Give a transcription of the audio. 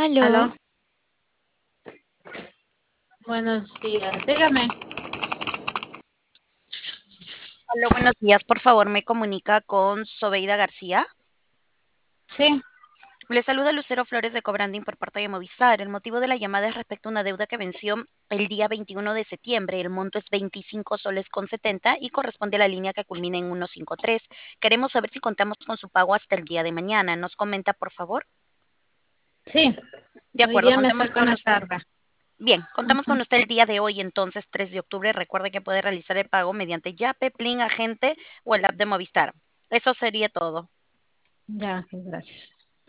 Aló, Aló, buenos días. Dígame. aló, buenos días. Por favor, me comunica con Sobeida García. Sí, Le saluda Lucero Flores de Cobranding por parte de Movistar. El motivo de la llamada es respecto a una deuda que venció el día 21 de septiembre. El monto es 25 soles con 70 y corresponde a la línea que culmina en 153. Queremos saber si contamos con su pago hasta el día de mañana. ¿Nos comenta, por favor? sí. De Hoy acuerdo, día me contamos sacan con la usted. carga. Bien, contamos Ujú. con usted el día de hoy, entonces 3 de octubre. Recuerde que puede realizar el pago mediante Yape, Plin, Agente o el app de Movistar. Eso sería todo. Ya, ok, gracias.